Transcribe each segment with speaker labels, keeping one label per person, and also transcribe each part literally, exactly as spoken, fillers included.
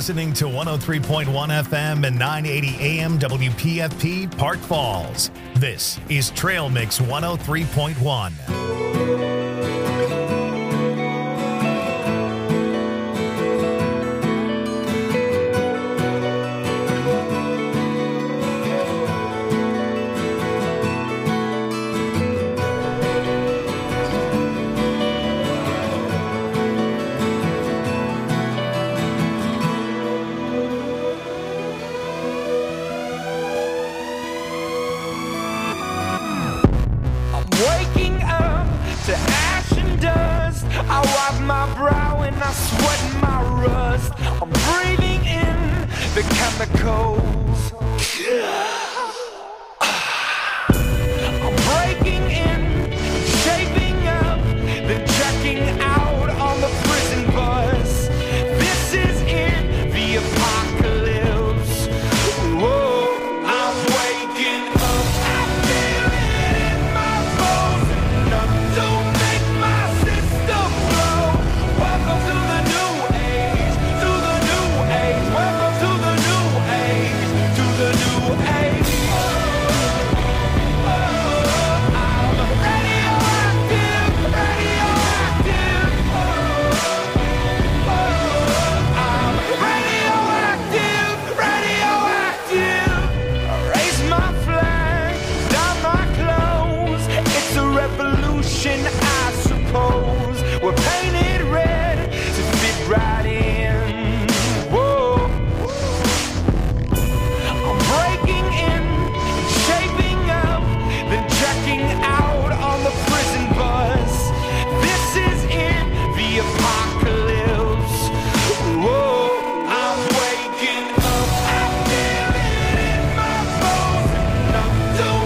Speaker 1: listening to one oh three point one F M and nine eighty A M W P F P Park Falls. This is Trail Mix one oh three point one.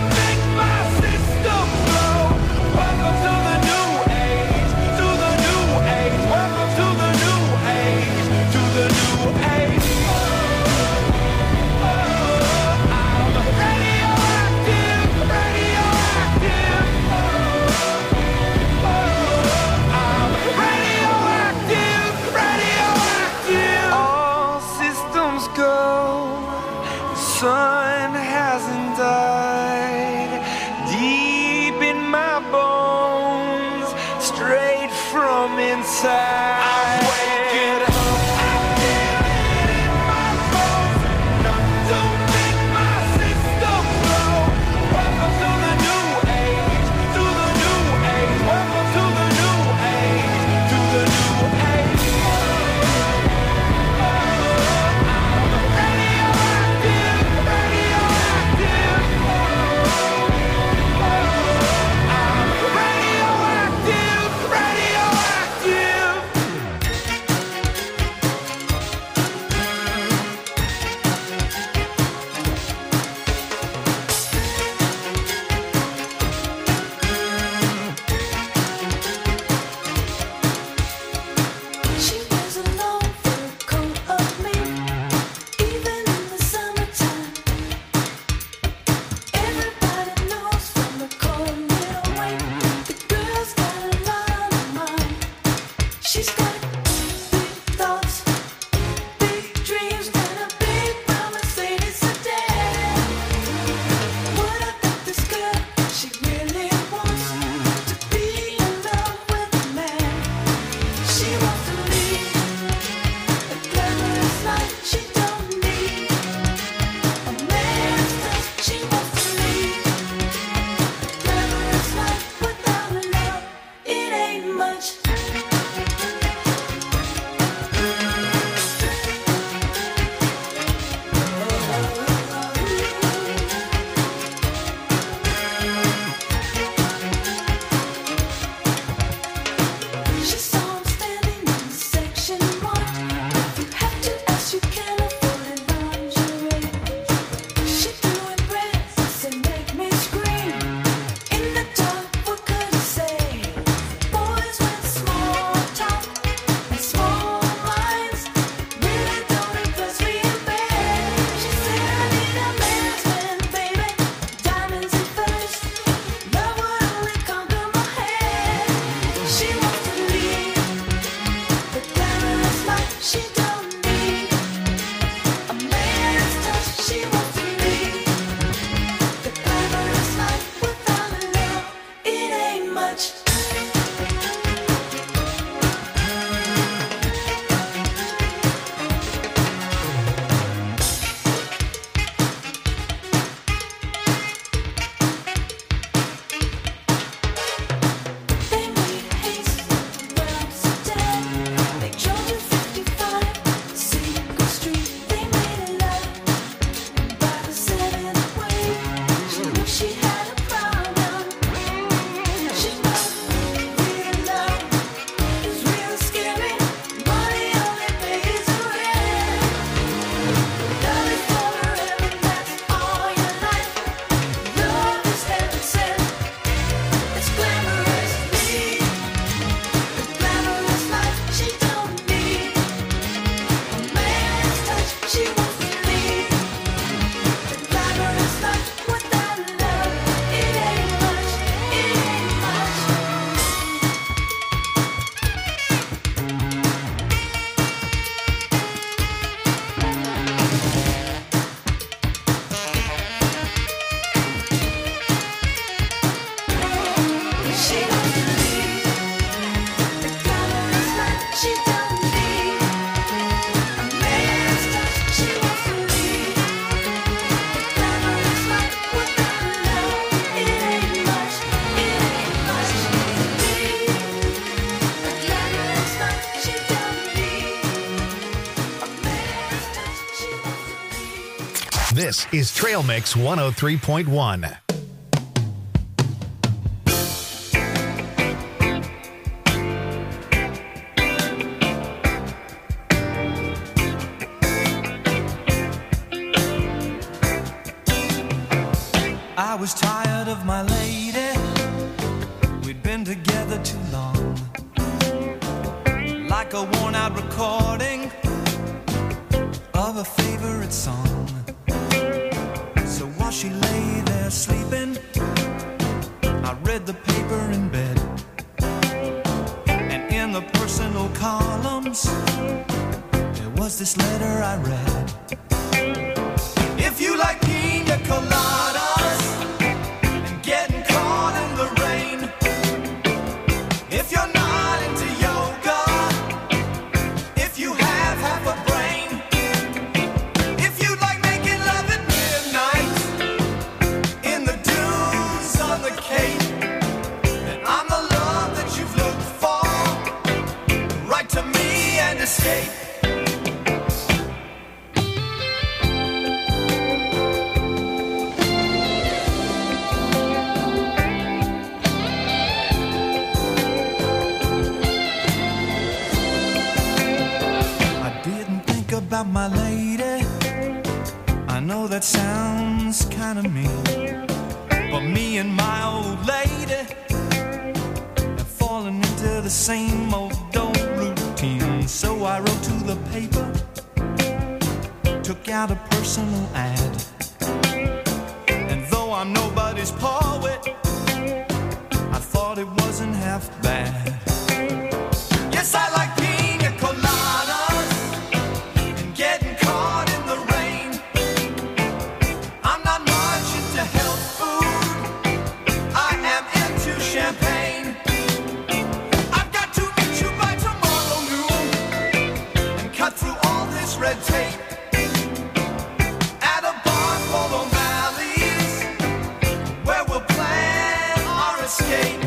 Speaker 2: Welcome to the new age, to the new
Speaker 1: This is Trail Mix one oh three point one.
Speaker 2: I was tired of my lady. We'd been together too long, like a worn-out recording of a favorite song. So while she lay there sleeping, I read the paper in bed, and in the personal columns there was this letter I read. If you like pina coladas and getting caught in the rain, if you're not into yoga, if you have half a brain, if you like making love at midnight in the dunes on the Cape, then I'm the love that you've looked for. Write to me and escape. About my lady, I know that sounds kind of mean, but me and my old lady have fallen into the same old old routine. So I wrote to the paper, took out a personal ad, and though I'm nobody's poet, I thought it wasn't half bad. Yes, I like pina coladas. Champagne. I've got to meet you by tomorrow noon and cut through all this red tape at a bar called O'Malley's, where we'll plan our escape.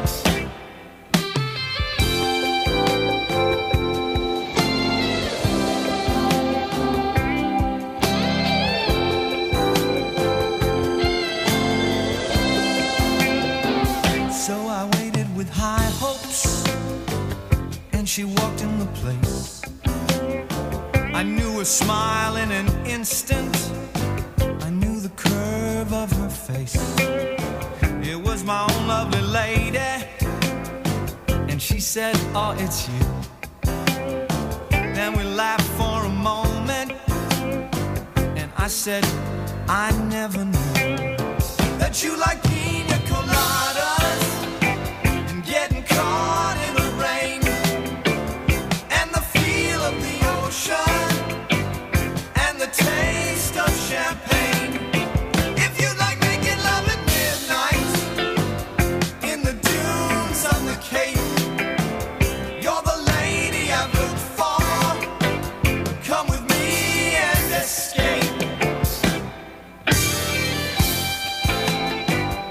Speaker 2: High hopes, and she walked in the place. I knew her smile in an instant, I knew the curve of her face. It was my own lovely lady, and she said, oh, it's you. Then we laughed for a moment, and I said, I never knew that you like pina coladas, getting caught in the rain, and the feel of the ocean, and the taste of champagne. If you like making love at midnight in the dunes on the Cape, you're the lady I've looked for. Come with me and escape.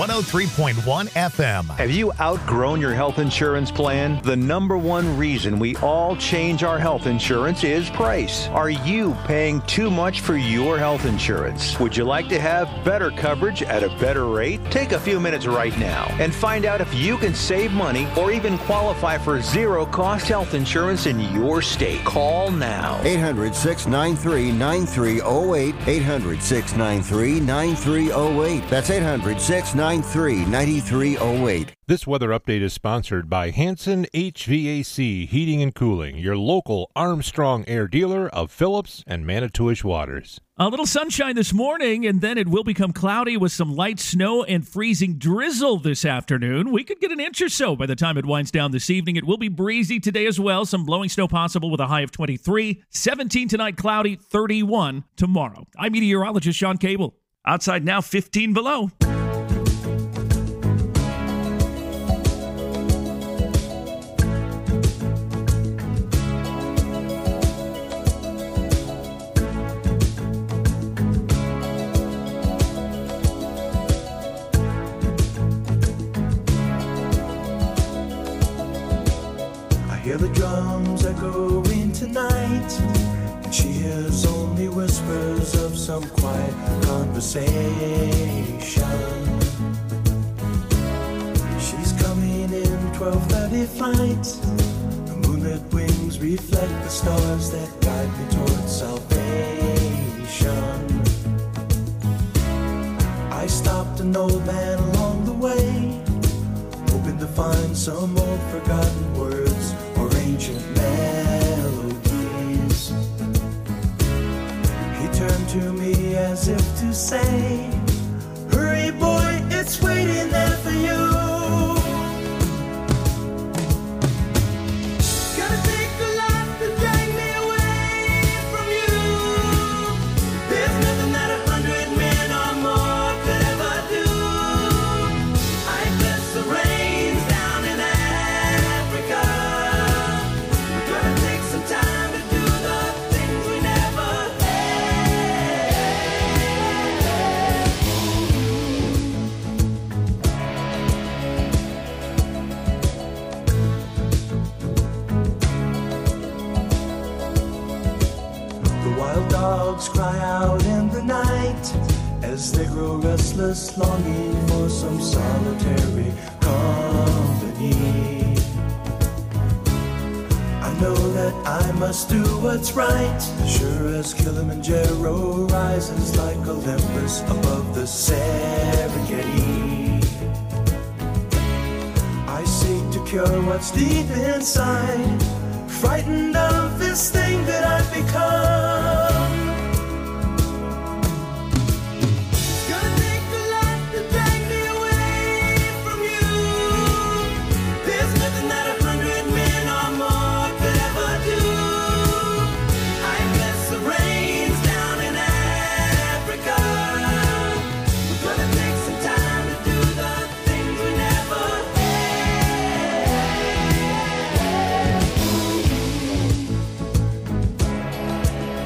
Speaker 1: one oh three point one F M.
Speaker 3: Have you outgrown your health insurance plan? The number one reason we all change our health insurance is price. Are you paying too much for your health insurance? Would you like to have better coverage at a better rate? Take a few minutes right now and find out if you can save money or even qualify for zero-cost health insurance in your state. Call now.
Speaker 4: eight hundred, six nine three, nine three zero eight. eight hundred, six nine three, nine three zero eight. That's eight hundred, six nine three, nine three zero eight.
Speaker 5: This weather update is sponsored by Hanson H V A C Heating and Cooling, your local Armstrong Air dealer of Phillips and Manitowish Waters.
Speaker 6: A little sunshine this morning, and then it will become cloudy with some light snow and freezing drizzle this afternoon. We could get an inch or so by the time it winds down this evening. It will be breezy today as well. Some blowing snow possible with a high of twenty-three. seventeen tonight, cloudy, thirty-one tomorrow. I'm meteorologist Sean Cable. Outside now, fifteen below.
Speaker 2: Hear the drums echoing tonight, and she hears only whispers of some quiet conversation. She's coming in twelve thirty flight. The moonlit wings reflect the stars that guide me towards salvation. I stopped an old man along the way, hoping to find some old forgotten words or ancient melodies. He turned to me as if to say, hurry boy, it's waiting there for you. Gonna take a lot to drag me away from you. There's nothing that a hundred men or more could ever do. I bless the rains down in Africa. We're gonna take some time to do the things we never The wild dogs cry out in the night as they grow restless, longing for some solitary company. I know that I must do what's right, sure as Kilimanjaro rises like Olympus above the Serengeti. I seek to cure what's deep inside, frightened of this thing that I've become. It's gonna take a lot to drag me away from you. There's nothing that a hundred men or more could ever do. I bless the rains down in Africa. We're gonna take some time to do the things we never had.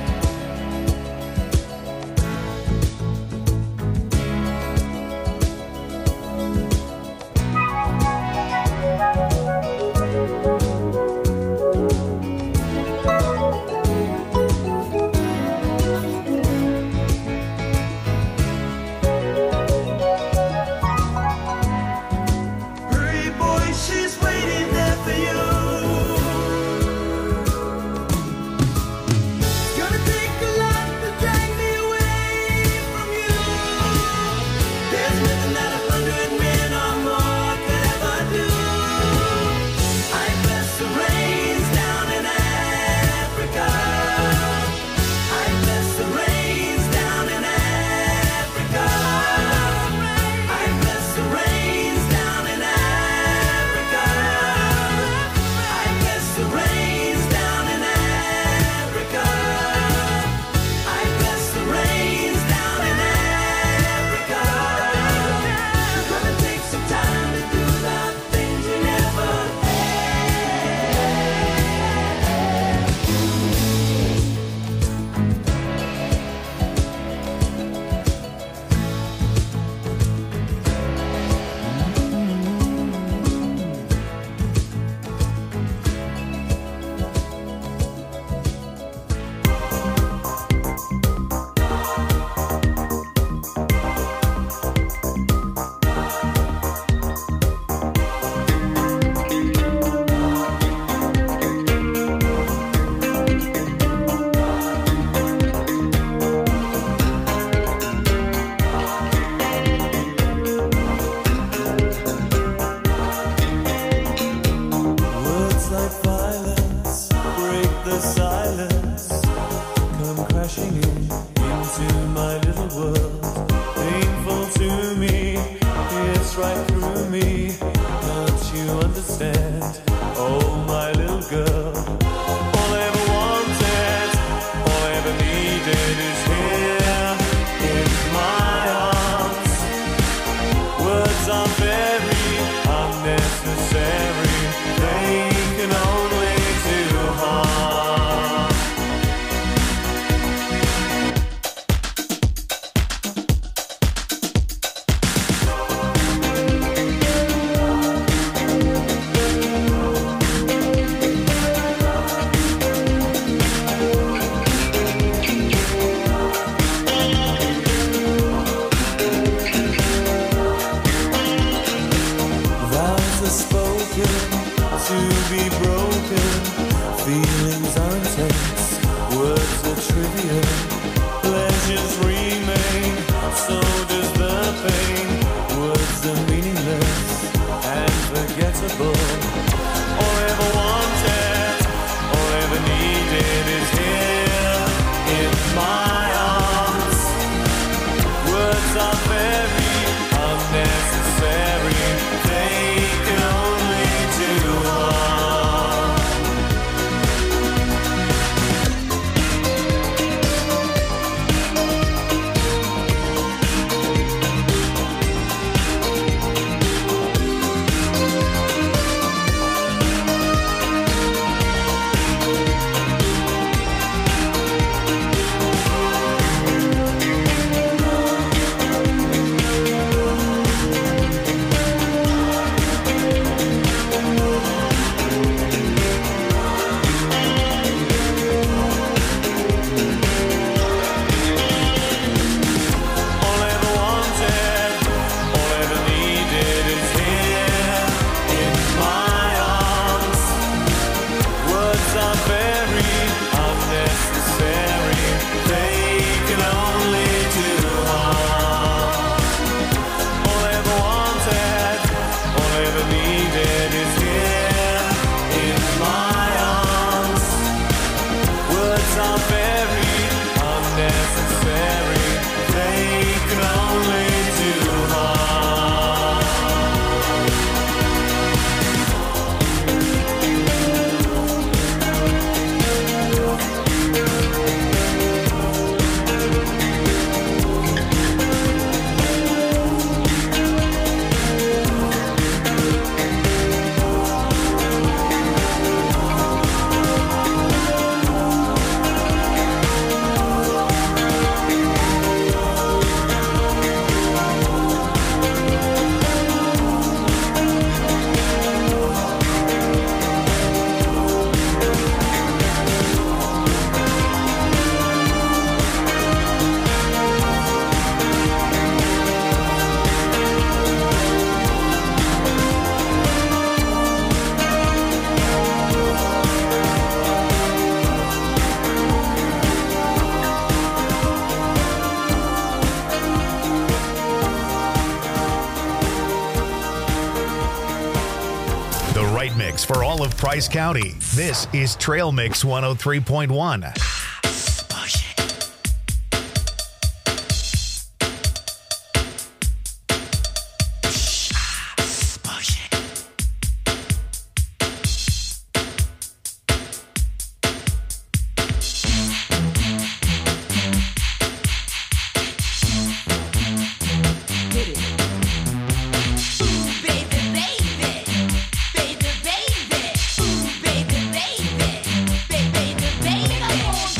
Speaker 1: of Price County. This is Trail Mix one oh three point one.
Speaker 7: Baby, baby, baby, baby, baby, baby, baby, baby, baby,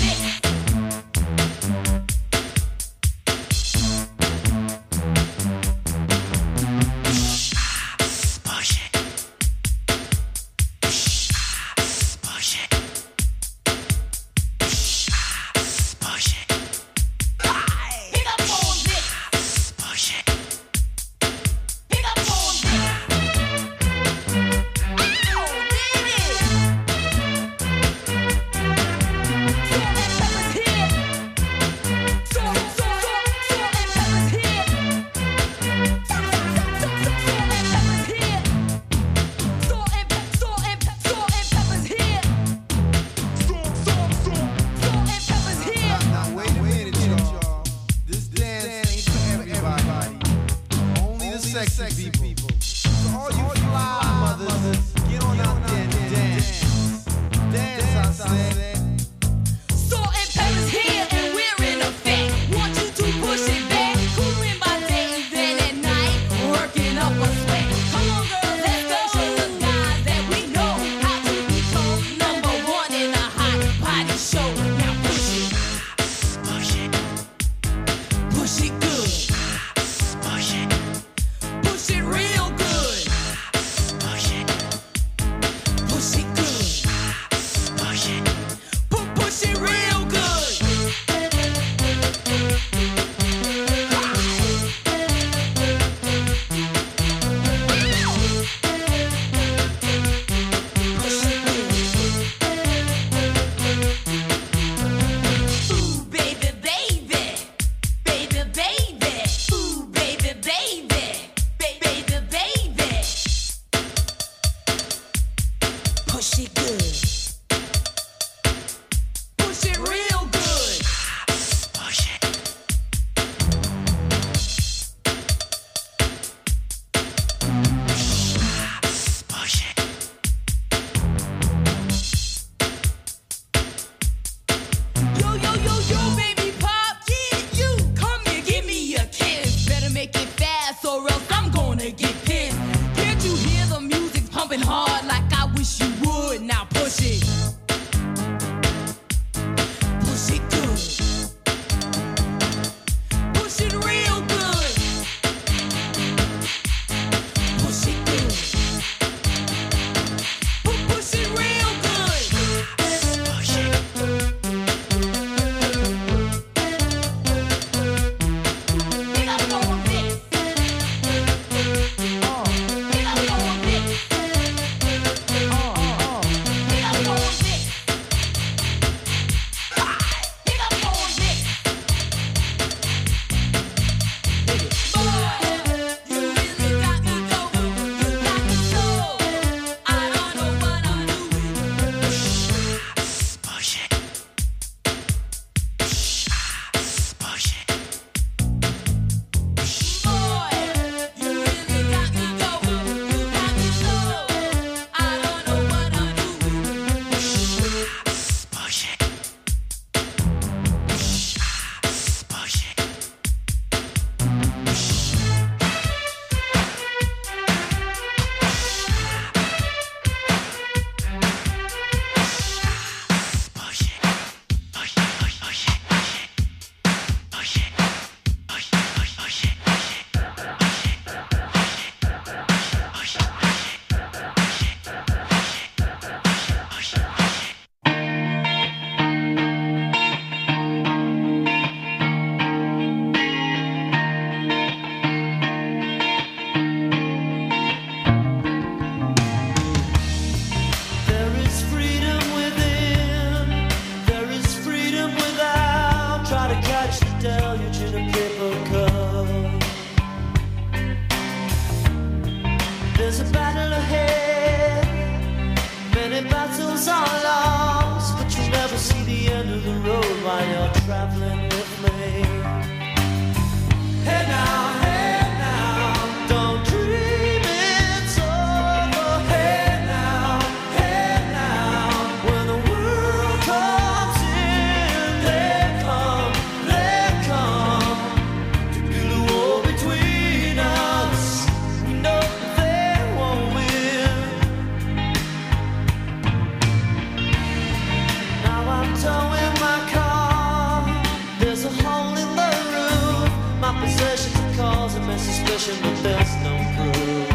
Speaker 7: speculation, but there's no proof.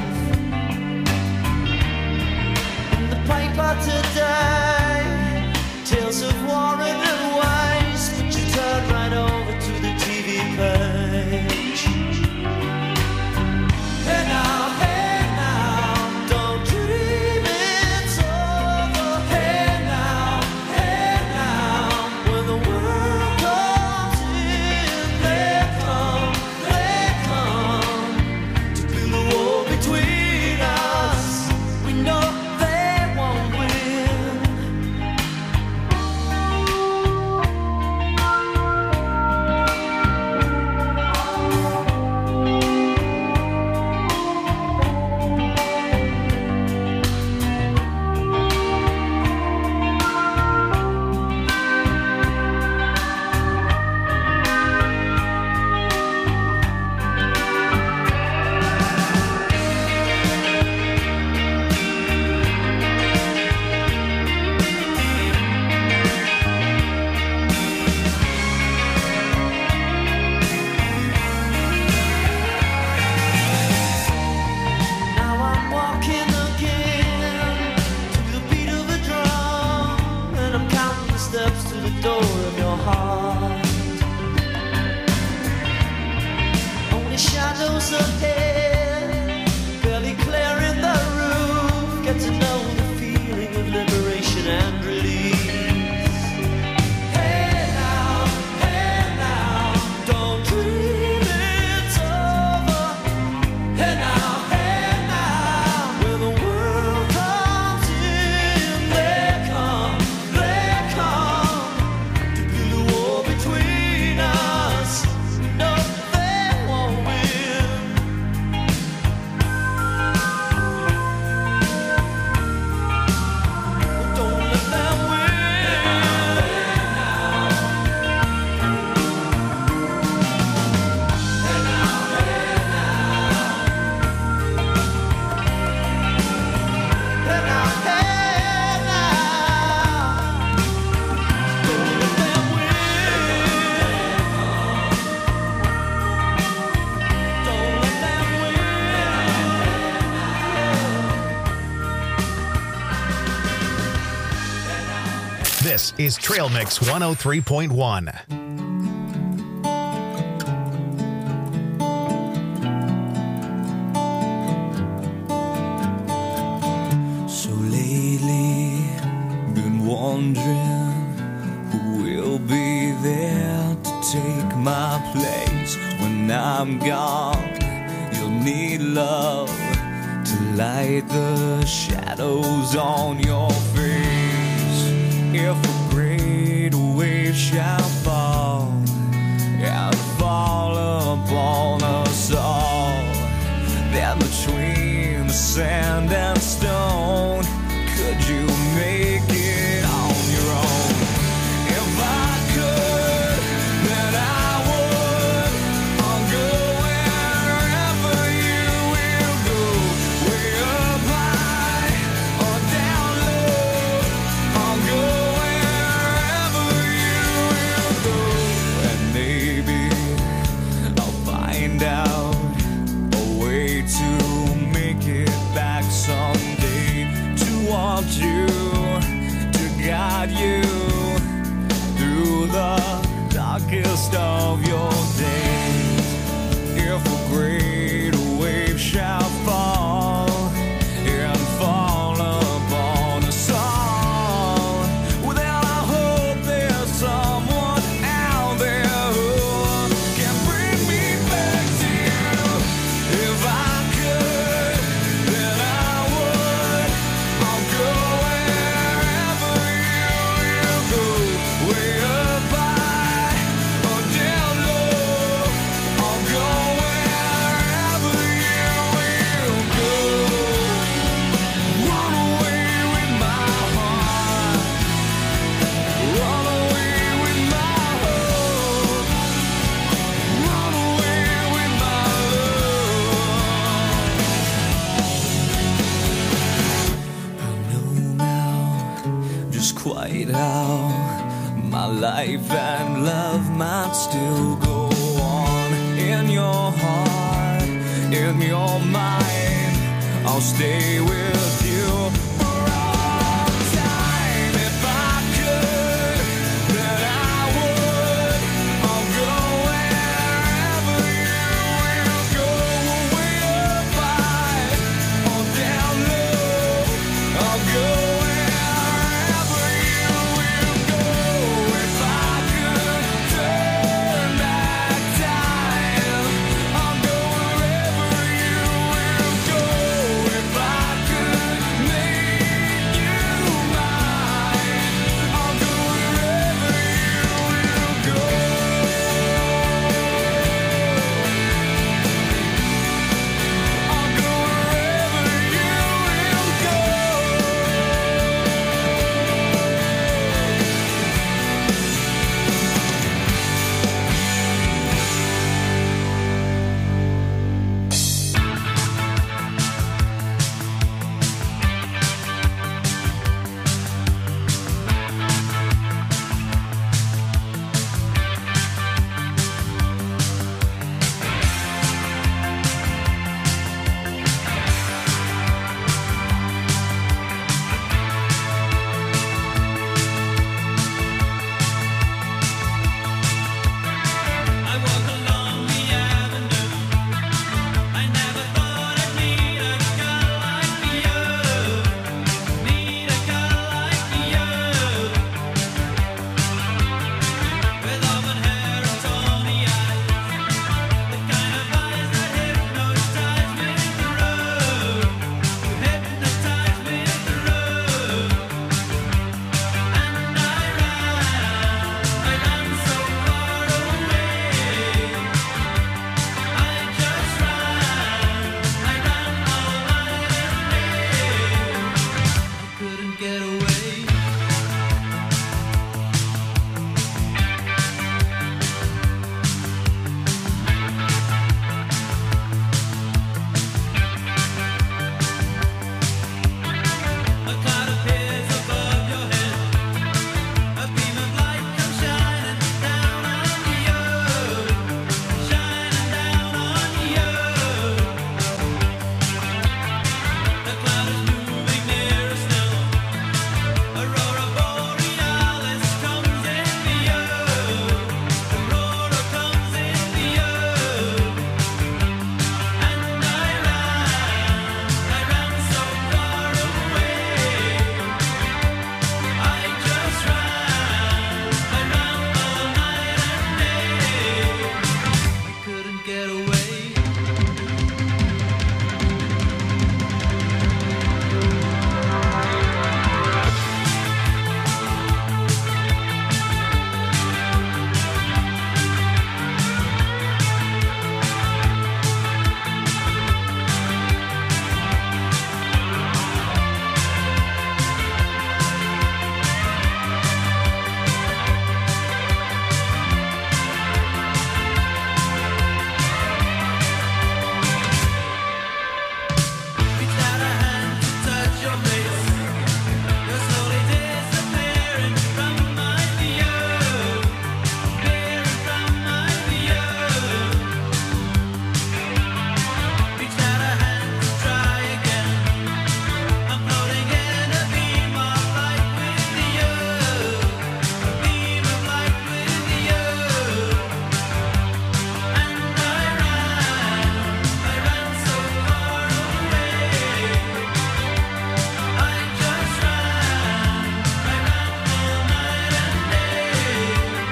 Speaker 7: In the paper today, tales of war and waste, but you turn right over to the T V page. Hey now, hey now, don't dream it's over. Hey now, hey now, when the world comes in, they come, they come to build a wall between us. We know they won't win. Now I'm walking again to the beat of a drum, and I'm counting the steps to the door of your heart. Only shadows ahead, barely clearing the roof. Get to know the feeling of liberation and release. Hey now, hey now, don't dream it's over. Hey now, hey now, when the world comes in, they come, they come to build a wall between us. No, they won't win. Don't let them win. Hey now, hey now. Hey now, hey now. Don't let them win. Don't let them win.
Speaker 1: This is Trail Mix one oh three point one.
Speaker 2: So lately, been wondering who will be there to take my place when I'm gone. You'll need love to light the shadows on your face. If a great wave shall fall and fall upon us all, then between the sand and stone, could you make it on your own? If I could, then I would. I'll go wherever you will go, way up high or down low. I'll go wherever you will go, and maybe I'll find out a way to make it back someday, to want you, to guide you through the darkest of your days. If a great wave shall fall and fall upon us all, well, then I hope there's someone out there who can bring me back to you. If I could, then I would. I'll go wherever you will go, way up high or down low. I'll go wherever you will go. Run away with my heart, run away with my hope, run away with my love. I know now just quite how my life and love might still go on in your heart. in your mind. I'll stay with you for all time. If I could, then I would. I'll go wherever you will go. Way up high or down low. I'll go wherever you will go. If I could turn back time, I'll go wherever you will go. If I could make you mine, I'll go wherever you will go. I'll go wherever I walk along the avenue. I never thought I'd meet a girl like you. Meet a girl like you. With auburn hair and tawny eyes, the kind of eyes that hypnotize me through. You hypnotize me through. And I ran, I ran so far away. I just ran, I ran all night and day. I couldn't get away. A cloud appears above your head. A beam of light comes shining down on you, shining down on you. The cloud is moving nearer still. Aurora borealis comes into you. Aurora comes into you. And I ran, I ran so far away. I just ran, I ran all night and day. I couldn't get away. Reach out a hand to touch your face. You're slowly disappearing from my view, disappearing from my view. Reach out a hand to try again. I'm floating in a beam of light with you, a beam of light with you. And I ran, I ran so far away. I just ran, I ran all night and day.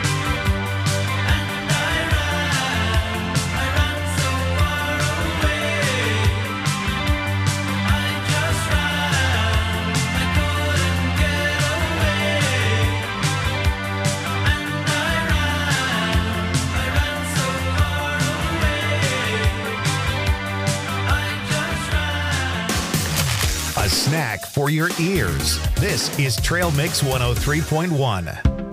Speaker 2: And I ran, I ran so far away. I just ran, I couldn't get away. And I ran, I ran so far away. I just ran.
Speaker 1: A snack for your ears. This is Trail Mix one oh three point one.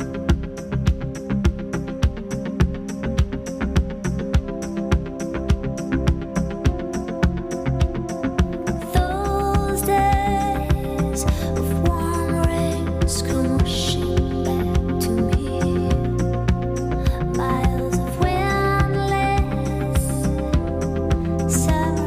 Speaker 8: Those days of warm rains come rushing back to me. Miles of windless summer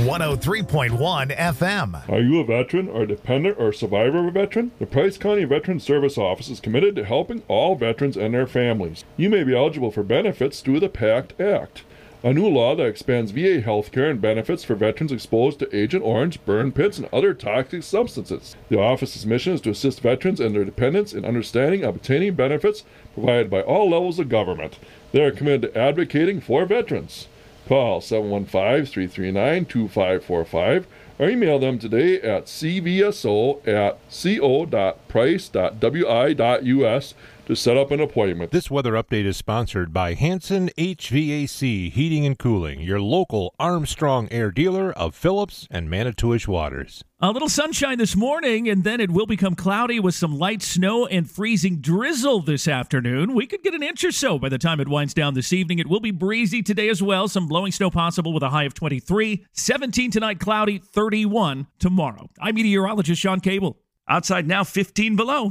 Speaker 1: one oh three point one F M.
Speaker 9: Are you a veteran or a dependent or survivor of a veteran? The Price County Veteran Service Office is committed to helping all veterans and their families. You may be eligible for benefits through the PACT Act, a new law that expands V A health care and benefits for veterans exposed to Agent Orange, burn pits, and other toxic substances. The office's mission is to assist veterans and their dependents in understanding and obtaining benefits provided by all levels of government. They are committed to advocating for veterans. Call seven one five, three three nine, two five four five or email them today at c v s o at co dot price dot w i dot u s to set up an appointment.
Speaker 5: This weather update is sponsored by Hanson H V A C Heating and Cooling, your local Armstrong Air dealer of Phillips and Manitowish Waters.
Speaker 6: A little sunshine this morning, and then it will become cloudy with some light snow and freezing drizzle this afternoon. We could get an inch or so by the time it winds down this evening. It will be breezy today as well. Some blowing snow possible with a high of twenty-three. seventeen tonight, cloudy, thirty-one tomorrow. I'm meteorologist Sean Cable. Outside now, fifteen below.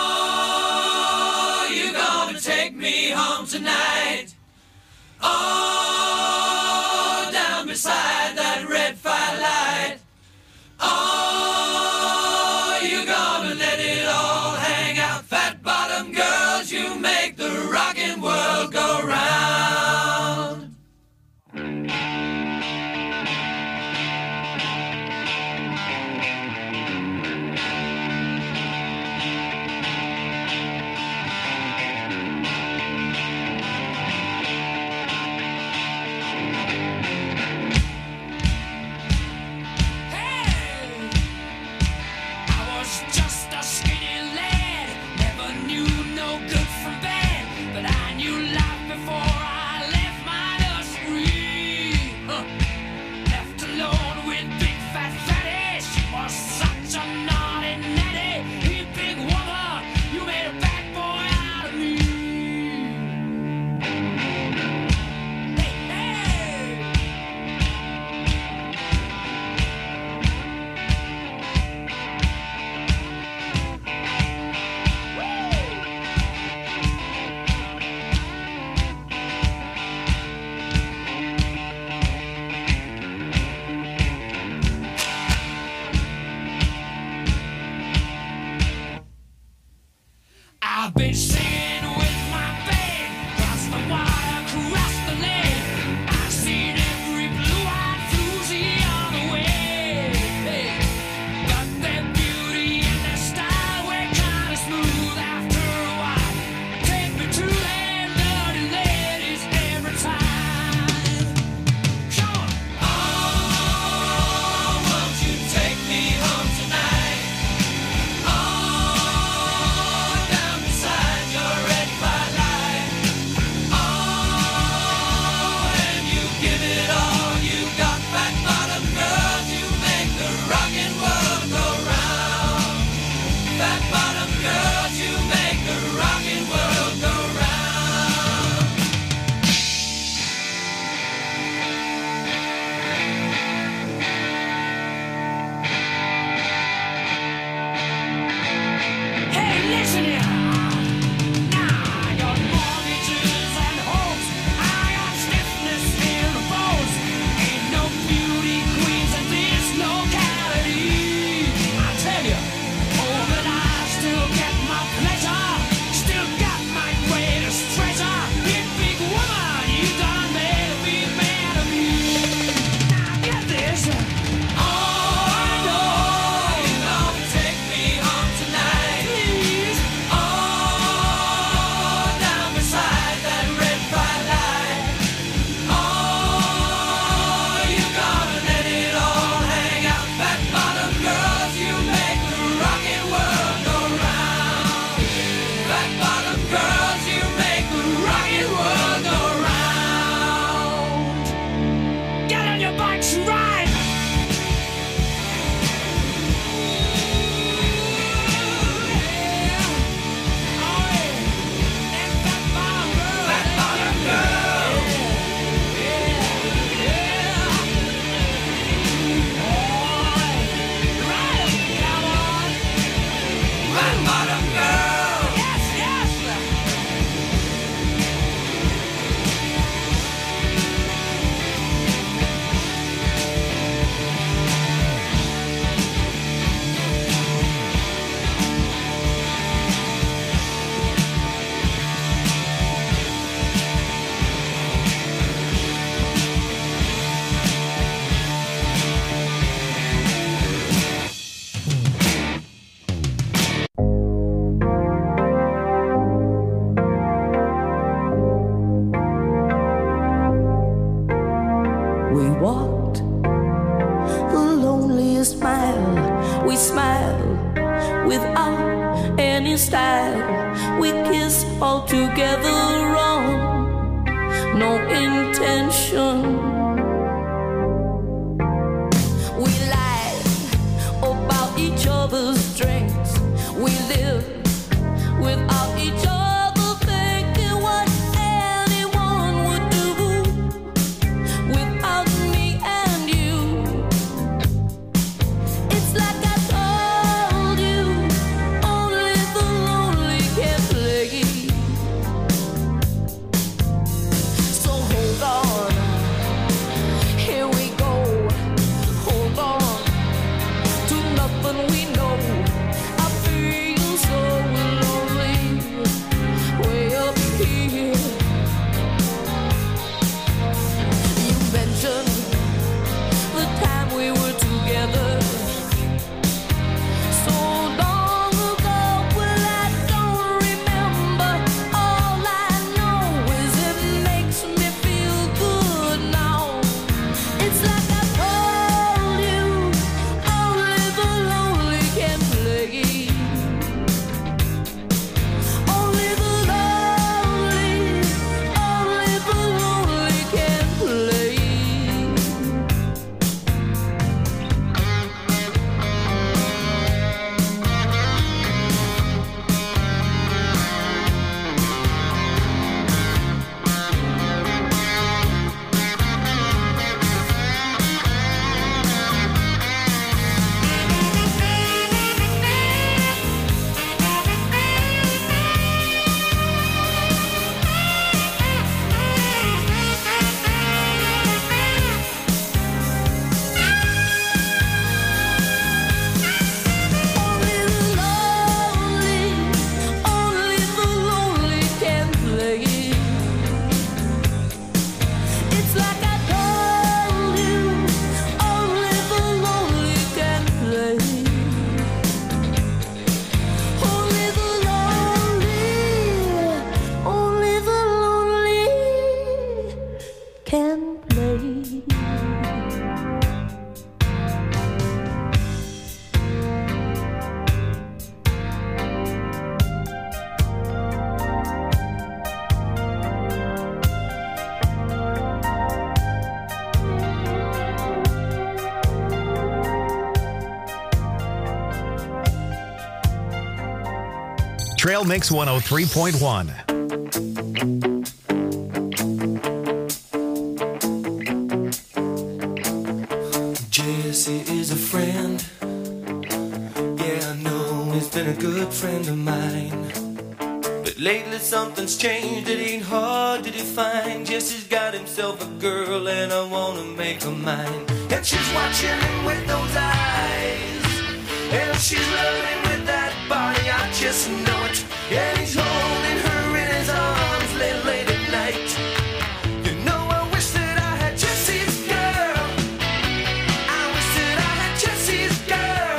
Speaker 7: Oh, you gonna take me home tonight? Oh, down beside that red firelight. Oh, you gonna let it all hang out? Fat bottom girls, you make the rockin' world go round.
Speaker 8: We walked the loneliest mile. We smiled without any style. We kissed all together wrong, no intention. We lied about each other's strengths. We lived without each other, thinking what anyone would do without me and you. It's like I told you, only the lonely can play. So hold on, here we go. Hold on to nothing we know. I feel so lonely way up here. You mentioned the time we were together so long ago. Well, I don't remember. All I know is it makes me feel good now. It's like I told you, only the lonely can play. Only the lonely, only the lonely can play. Only the lonely, only the lonely can play. It's like I told you, only the lonely can play. Only the lonely, only the lonely can play.
Speaker 1: Trail Mix one oh three point one.
Speaker 2: Jesse is a friend. Yeah, I know he's been a good friend of mine. But lately something's changed, it ain't hard to define. Jesse's got himself a girl and I wanna make her mine. And she's watching him with those eyes, and she's loving him with that body, I just know it. And he's holding her in his arms late, late at night. You know I wish that I had Jesse's girl. I wish that I had Jesse's girl.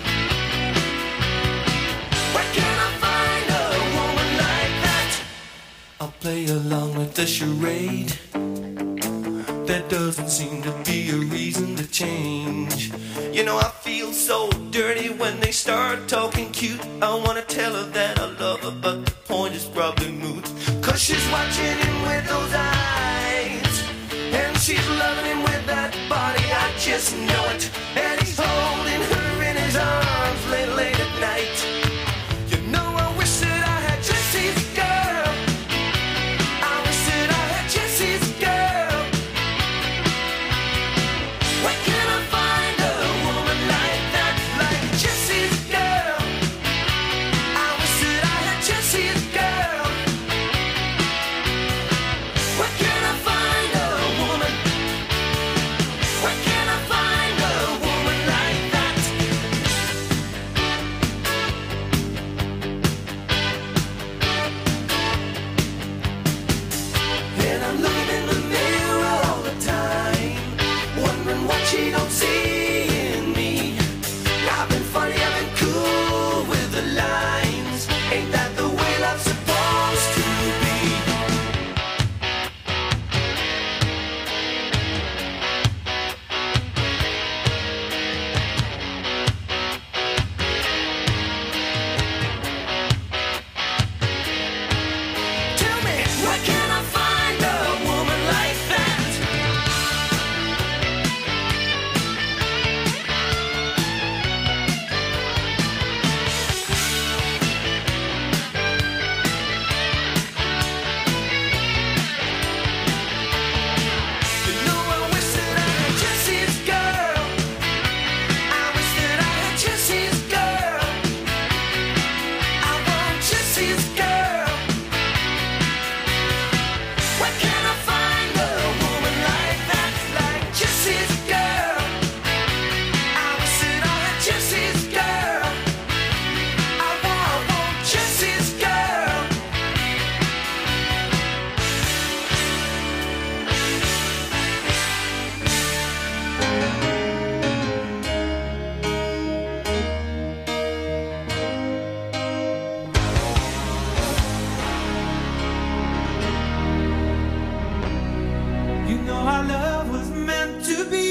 Speaker 2: Where can I find a woman like that? I'll play along with the charade. There doesn't seem to be a reason to change. You know I feel so dirty when they start talking cute. I wanna tell her that I love her, but the point is probably moot. Cause she's watching him with those eyes, and she's loving him with that body, I just know it. And he's holding her in his arms late, late at night. You know I wish that I had Jesse's girl. I wish that I had Jesse's girl. Where can I find a woman like that, like Jesse's girl? I wish that I had Jesse's girl. Where can I find a woman? Where can I find You know our love was meant to be.